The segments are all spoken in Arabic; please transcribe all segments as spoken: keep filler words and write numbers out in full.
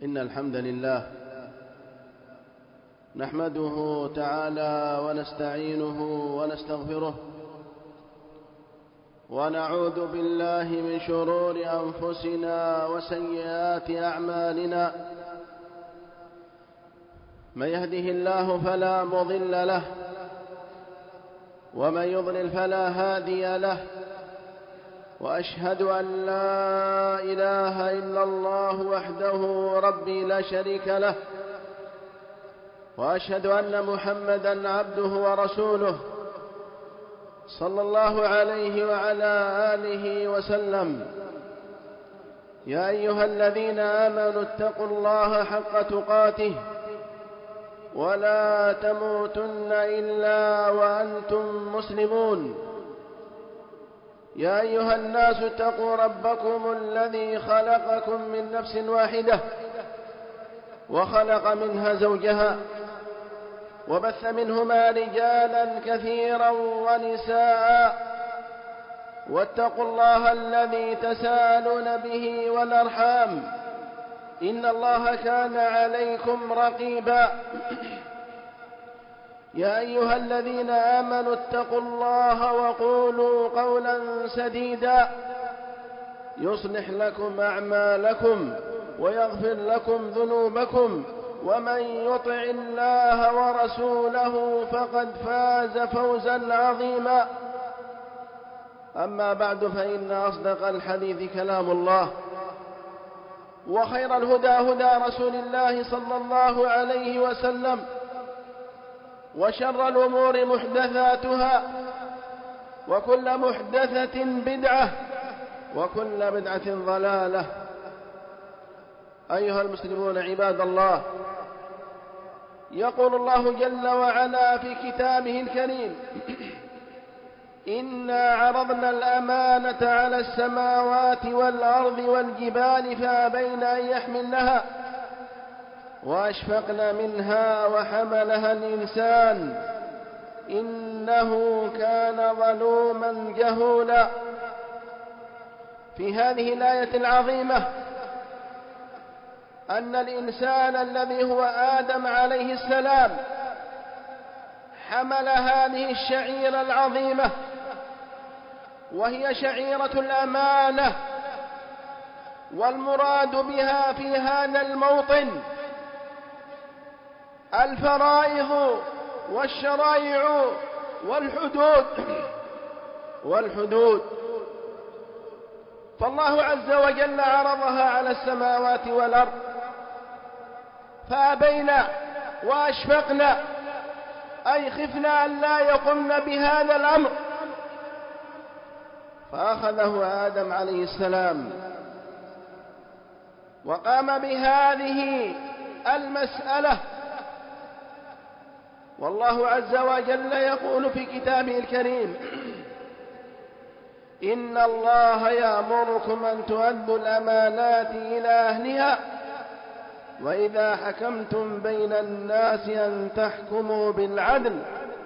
إن الحمد لله نحمده تعالى ونستعينه ونستغفره ونعوذ بالله من شرور أنفسنا وسيئات أعمالنا. من يهده الله فلا مضل له ومن يضلل فلا هادي له، وأشهد أن لا إله إلا الله وحده ربي لا شريك له، وأشهد أن محمدًا عبده ورسوله صلى الله عليه وعلى آله وسلم. يا أيها الذين آمنوا اتقوا الله حق تقاته ولا تموتن إلا وأنتم مسلمون. يا أيها الناس اتقوا ربكم الذي خلقكم من نفس واحدة وخلق منها زوجها وبث منهما رجالا كثيرا ونساء، واتقوا الله الذي تساءلون به والأرحام إن الله كان عليكم رقيبا. يا أيها الذين آمنوا اتقوا الله وقولوا قولا سديدا يصلح لكم أعمالكم ويغفر لكم ذنوبكم، ومن يطع الله ورسوله فقد فاز فوزا عظيما. أما بعد، فإن أصدق الحديث كلام الله، وخير الهدى هدى رسول الله صلى الله عليه وسلم، وشر الأمور محدثاتها، وكل محدثة بدعة، وكل بدعة ضلالة. أيها المسلمون عباد الله، يقول الله جل وعلا في كتابه الكريم: إنا عرضنا الأمانة على السماوات والأرض والجبال فأبين أن يحملنها وأشفقن منها وحملها الإنسان إنه كان ظلوما جهولا. في هذه الآية العظيمة أن الإنسان الذي هو آدم عليه السلام حمل هذه الشعيرة العظيمة، وهي شعيرة الأمانة، والمراد بها في هذا الموطن الفرائض والشرائع والحدود والحدود فالله عز وجل عرضها على السماوات والأرض فأبين وأشفقن، أي خفنا أن لا يقمن بهذا الأمر، فأخذه آدم عليه السلام وقام بهذه المسألة. والله عز وجل يقول في كتابه الكريم: إن الله يأمركم أن تؤدوا الأمانات إلى أهلها وإذا حكمتم بين الناس أن تحكموا بالعدل.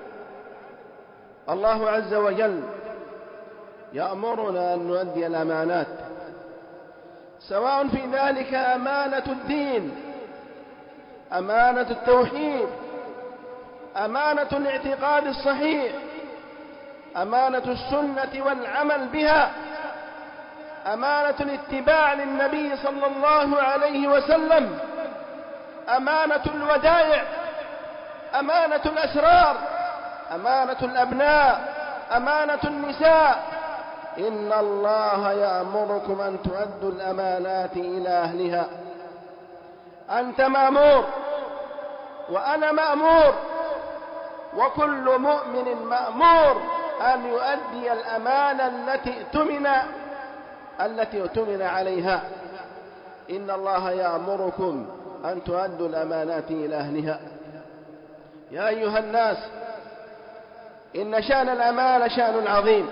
الله عز وجل يأمرنا أن نؤدي الأمانات، سواء في ذلك أمانة الدين، أمانة التوحيد، أمانة الاعتقاد الصحيح، أمانة السنة والعمل بها، أمانة الاتباع للنبي صلى الله عليه وسلم، أمانة الودائع، أمانة الأسرار، أمانة الأبناء، أمانة النساء. إن الله يأمركم أن تؤدوا الأمانات إلى أهلها. أنت مأمور وأنا مأمور، وكل مؤمن مأمور أن يؤدي الأمانة التي اؤتمن التي اؤتمن عليها. إن الله يأمركم أن تؤدوا الأمانات إلى أهلها. يا أيها الناس، إن شأن الأمانة شأن عظيم،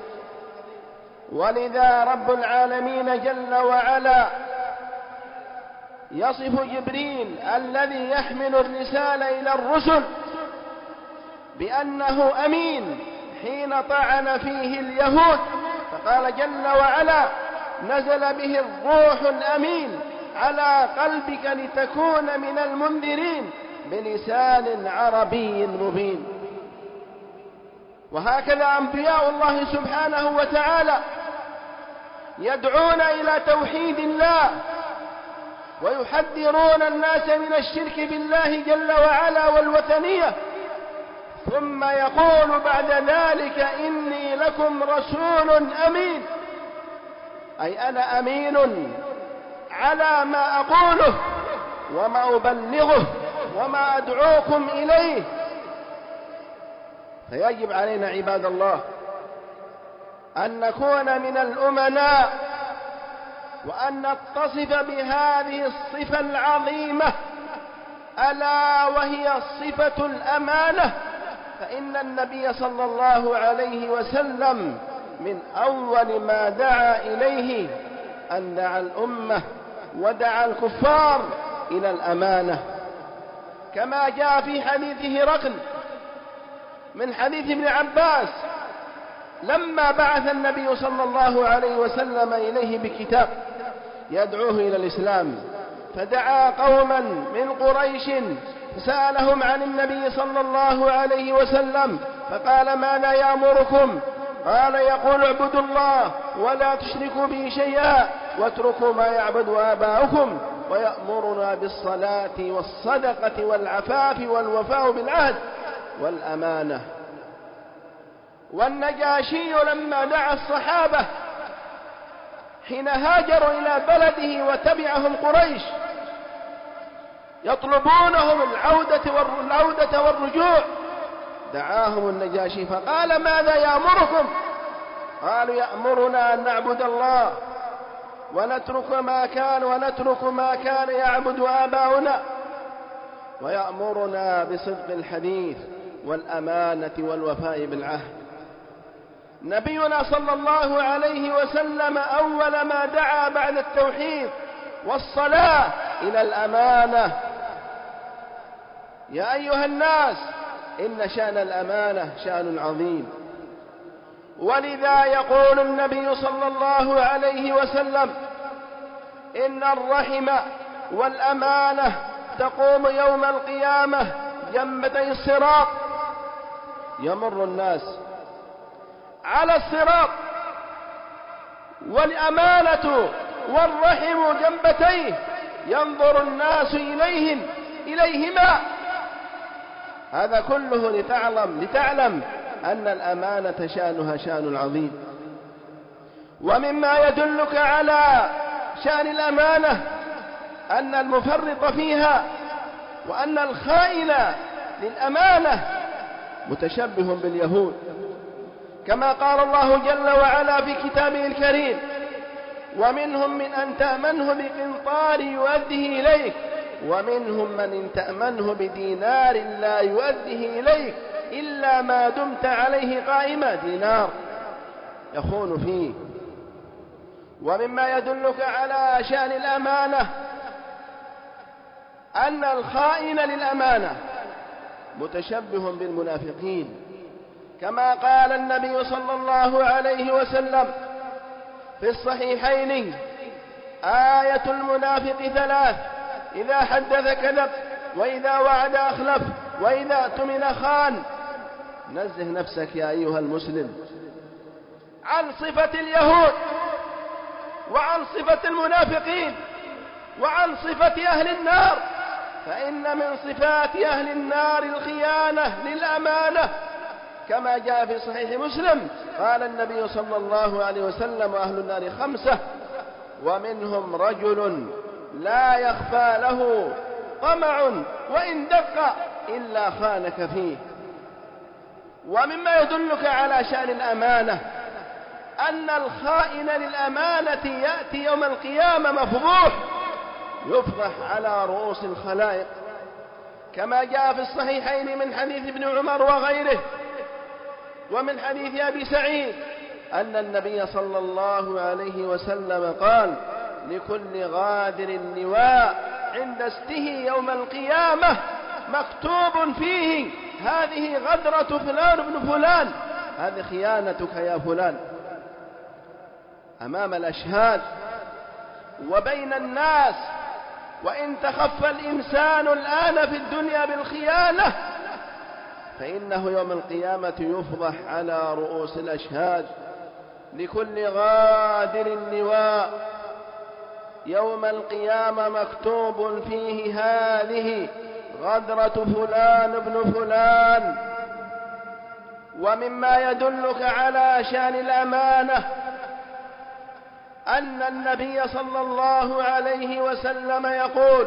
ولذا رب العالمين جل وعلا يصف جبريل الذي يحمل الرسالة إلى الرسل بأنه أمين حين طعن فيه اليهود، فقال جل وعلا: نزل به الروح الأمين على قلبك لتكون من المنذرين بلسان عربي مبين. وهكذا أنبياء الله سبحانه وتعالى يدعون إلى توحيد الله ويحذرون الناس من الشرك بالله جل وعلا والوثنية، ثم يقول بعد ذلك إني لكم رسول أمين، أي أنا أمين على ما أقوله وما أبلغه وما أدعوكم إليه. فيجب علينا عباد الله أن نكون من الأمناء وأن نتصف بهذه الصفة العظيمة، ألا وهي صفة الأمانة. فإن النبي صلى الله عليه وسلم من أول ما دعا إليه أن دعا الأمة ودعا الكفار إلى الأمانة، كما جاء في حديث هرقل من حديث ابن عباس لما بعث النبي صلى الله عليه وسلم إليه بكتاب يدعوه إلى الإسلام، فدعا قوما من قريش فسألهم عن النبي صلى الله عليه وسلم فقال ماذا يأمركم؟ قال يقول اعبدوا الله ولا تشركوا به شيئا واتركوا ما يعبد آباؤكم ويأمرنا بالصلاة والصدقة والعفاف والوفاء بالعهد والأمانة. والنجاشي لما دعا الصحابة حين هاجروا إلى بلده وتبعهم قريش يطلبونهم العودة والعودة والرجوع، دعاهم النجاشي فقال ماذا يأمركم؟ قالوا يأمرنا أن نعبد الله ونترك ما كان ونترك ما كان يعبد آباؤنا، ويأمرنا بصدق الحديث والأمانة والوفاء بالعهد. نبينا صلى الله عليه وسلم أول ما دعا بعد التوحيد والصلاة إلى الأمانة. يا أيها الناس إن شأن الأمانة شأن عظيم، ولذا يقول النبي صلى الله عليه وسلم إن الرحم والأمانة تقوم يوم القيامة جنبتي الصراط، يمر الناس على الصراط والأمانة والرحم جنبتيه ينظر الناس إليهم إليهما. هذا كله لتعلم لتعلم أن الأمانة شأنها شأن عظيم. ومما يدلك على شأن الأمانة أن المفرط فيها وأن الخائن للأمانة متشبه باليهود، كما قال الله جل وعلا في كتابه الكريم ومنهم من أن تأمنه بقنطار يؤديه إليك ومنهم من إن تأمنه بدينار لا يؤديه إليك إلا ما دمت عليه قائمة، دينار يخون فيه. ومما يدلك على شأن الأمانة أن الخائن للأمانة متشبه بالمنافقين، كما قال النبي صلى الله عليه وسلم في الصحيحين آية المنافق ثلاث: إذا حدث كذب وإذا وعد أخلف وإذا اؤتمن خان. نزه نفسك يا أيها المسلم عن صفة اليهود وعن صفة المنافقين وعن صفة أهل النار، فإن من صفات أهل النار الخيانة للأمانة، كما جاء في صحيح مسلم قال النبي صلى الله عليه وسلم أهل النار خمسة ومنهم رجل لا يخفى له طمع وإن دق إلا خانك فيه. ومما يدلك على شأن الأمانة أن الخائن للأمانة يأتي يوم القيامة مفضوح يفضح على رؤوس الخلائق، كما جاء في الصحيحين من حديث ابن عمر وغيره ومن حديث أبي سعيد أن النبي صلى الله عليه وسلم قال لكل غادر لواء عند استه يوم القيامة مكتوب فيه هذه غدرة فلان بن فلان، هذه خيانتك يا فلان، أمام الأشهاد وبين الناس وإن تخف الإنسان الآن في الدنيا بالخيانة فإنه يوم القيامة يفضح على رؤوس الأشهاد لكل غادر اللواء. يوم القيامة مكتوب فيه هذه غدرة فلان ابن فلان. ومما يدلك على شأن الأمانة أن النبي صلى الله عليه وسلم يقول: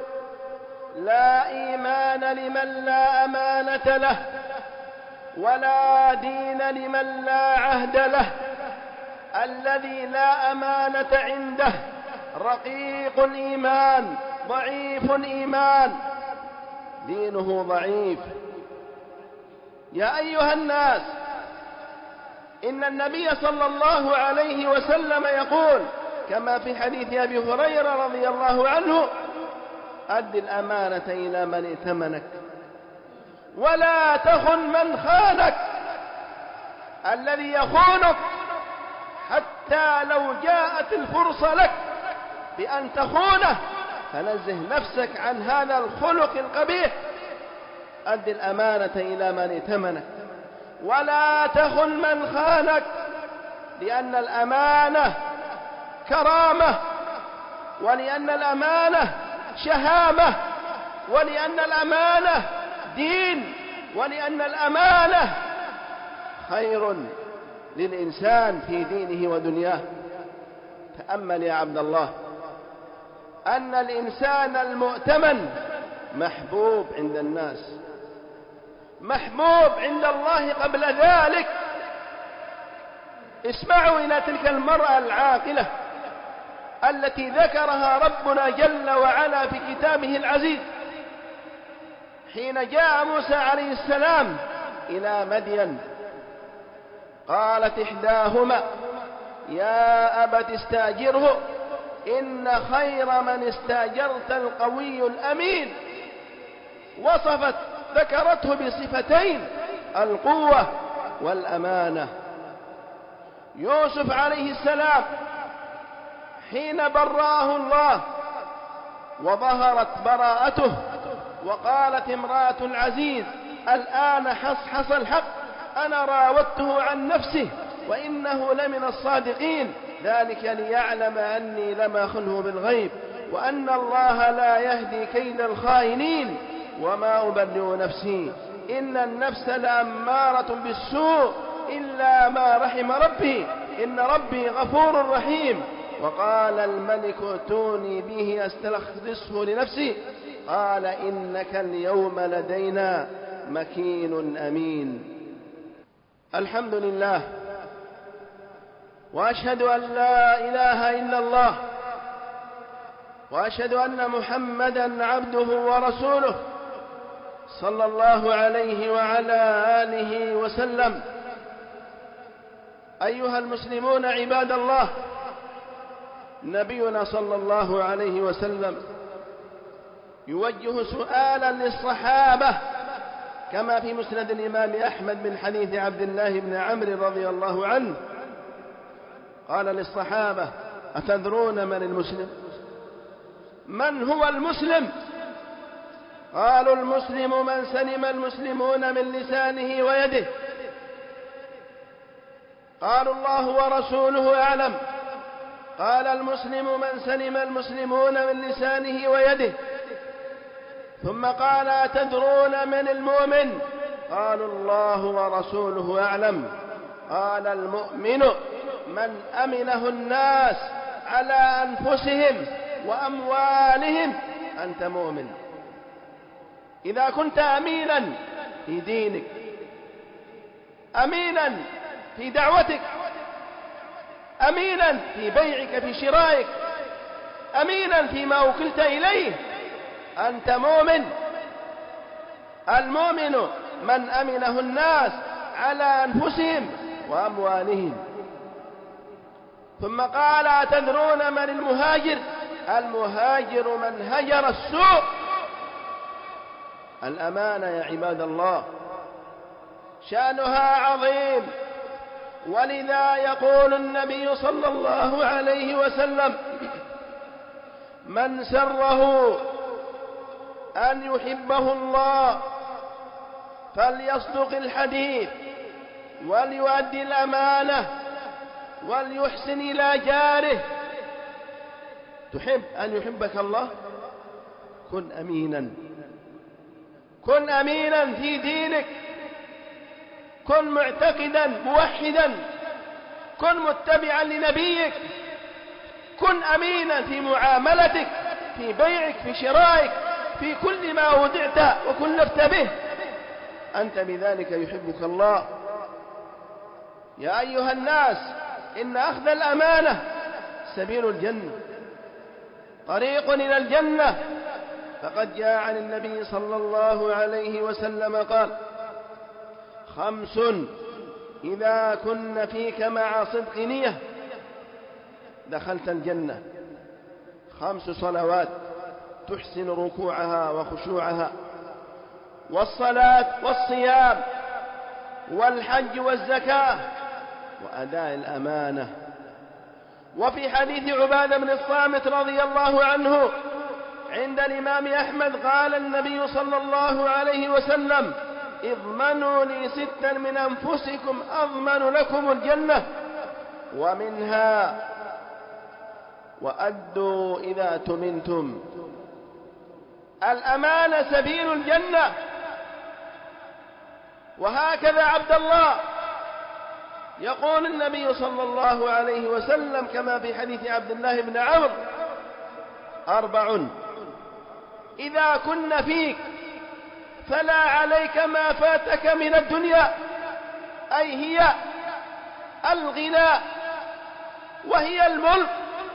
لا إيمان لمن لا أمانة له، ولا دين لمن لا عهد له. الذي لا أمانة عنده رقيق الإيمان ضعيف الإيمان، دينه ضعيف. يا أيها الناس، إن النبي صلى الله عليه وسلم يقول كما في حديث أبي هريرة رضي الله عنه: أد الأمانة إلى من ائتمنك ولا تخن من خانك. الذي يخونك حتى لو جاءت الفرصة لك بأن تخونه فنزه نفسك عن هذا الخلق القبيح. أد الأمانة إلى من ائتمنك ولا تخن من خانك، لأن الأمانة كرامة، ولأن الأمانة شهامة، ولأن الأمانة دين، ولأن الأمانة خير للإنسان في دينه ودنياه. تأمل يا عبد الله أن الإنسان المؤتمن محبوب عند الناس، محبوب عند الله قبل ذلك. اسمعوا إلى تلك المرأة العاقلة التي ذكرها ربنا جل وعلا في كتابه العزيز، حين جاء موسى عليه السلام إلى مدين قالت إحداهما: يا أبت استأجره إن خير من استأجرت القوي الأمين. وصفت ذكرته بصفتين: القوة والأمانة. يوسف عليه السلام حين براه الله وظهرت براءته وقالت امرأة العزيز: الآن حصحص الحق، أنا راودته عن نفسه وإنه لمن الصادقين، ذلك ليعلم أني لم أخنه بالغيب وأن الله لا يهدي كيد الخائنين وما أبرئ نفسي إن النفس لأمارة بالسوء إلا ما رحم ربي إن ربي غفور رحيم. وقال الملك ائتوني به أستخلصه لنفسي قال إنك اليوم لدينا مكين أمين. الحمد لله، وأشهد أن لا إله إلا الله، وأشهد أن محمدا عبده ورسوله صلى الله عليه وعلى آله وسلم. أيها المسلمون عباد الله، نبينا صلى الله عليه وسلم يوجه سؤالا للصحابة كما في مسند الإمام أحمد من حديث عبد الله بن عمرو رضي الله عنه قال للصحابة: أتدرون من المسلم؟ من هو المسلم؟ قالوا: المسلم من سلم المسلمون من لسانه ويده. قالوا: الله ورسوله أعلم. قال: المسلم من سلم المسلمون من لسانه ويده. ثم قال: أتدرون من المؤمن؟ قالوا: الله ورسوله أعلم. قال: المؤمن من أمنه الناس على أنفسهم وأموالهم. أنت مؤمن إذا كنت أمينا في دينك، أمينا في دعوتك، أمينا في بيعك في شرائك، أمينا فيما وكلت إليه، أنت مؤمن. المؤمن من أمنه الناس على أنفسهم وأموالهم. ثم قال: أتدرون من المهاجر؟ المهاجر من هجر السوء. الأمانة يا عباد الله شأنها عظيم، ولذا يقول النبي صلى الله عليه وسلم: من سره أن يحبه الله فليصدق الحديث وليؤدي الأمانة وليحسن إلى جاره. تحب أن يحبك الله؟ كن أمينا، كن أمينا في دينك، كن معتقدا موحدا، كن متبعا لنبيك، كن أمينا في معاملتك، في بيعك، في شرائك، في كل ما ودعت وكلفت به، أنت بذلك يحبك الله. يا أيها الناس، إن أخذ الأمانة سبيل الجنة، طريق إلى الجنة. فقد جاء عن النبي صلى الله عليه وسلم قال: خمس إذا كن فيك مع صدق نية دخلت الجنة. خمس صلوات تحسن ركوعها وخشوعها، والصلاة والصيام والحج والزكاة وأداء الأمانة. وفي حديث عبادة بن الصامت رضي الله عنه عند الإمام أحمد قال النبي صلى الله عليه وسلم: اضمنوا لي ستا من أنفسكم أضمن لكم الجنة، ومنها وأدوا إذا تمنتم. الأمانة سبيل الجنة. وهكذا عبد الله يقول النبي صلى الله عليه وسلم كما في حديث عبد الله بن عمرو: أربع إذا كن فيك فلا عليك ما فاتك من الدنيا، أي هي الغنى وهي الملك.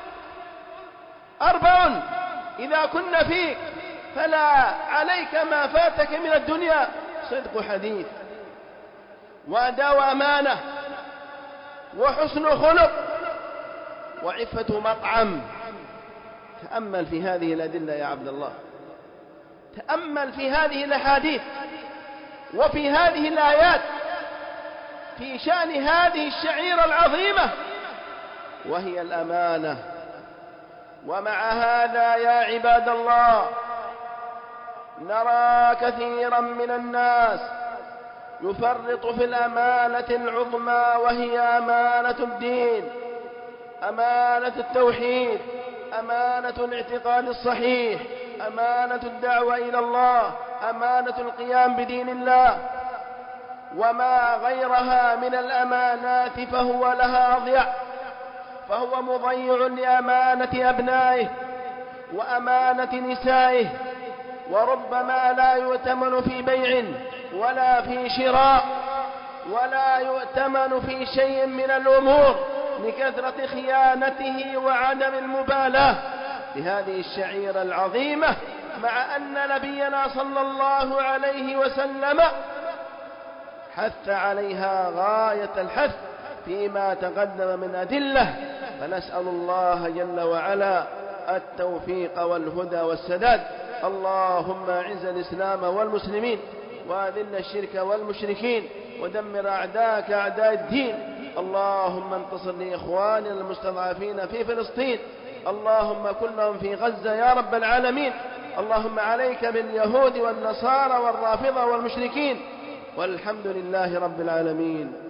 أربع إذا كن فيك فلا عليك ما فاتك من الدنيا: صدق حديث، وأداء أمانة، وحسن خلق، وعفة مطعم. تأمل في هذه الأدلة يا عبد الله، تأمل في هذه الأحاديث وفي هذه الآيات في شأن هذه الشعيرة العظيمة وهي الأمانة. ومع هذا يا عباد الله نرى كثيرا من الناس يفرط في الأمانة العظمى وهي أمانة الدين، أمانة التوحيد، أمانة الاعتقاد الصحيح، أمانة الدعوة إلى الله، أمانة القيام بدين الله، وما غيرها من الأمانات فهو لها أضيع، فهو مضيع لأمانة أبنائه وأمانة نسائه، وربما لا يؤتمن في بيع ولا في شراء ولا يؤتمن في شيء من الأمور لكثرة خيانته وعدم المبالاة بهذه الشعيرة العظيمة، مع أن نبينا صلى الله عليه وسلم حث عليها غاية الحث فيما تقدم من أدلة. فنسأل الله جل وعلا التوفيق والهدى والسداد. اللهم أعز الإسلام والمسلمين وأذل الشرك والمشركين ودمر أعداءك أعداء الدين. اللهم انتصر لإخواننا المستضعفين في فلسطين، اللهم كن لهم في غزة يا رب العالمين. اللهم عليك باليهود والنصارى والرافضة والمشركين، والحمد لله رب العالمين.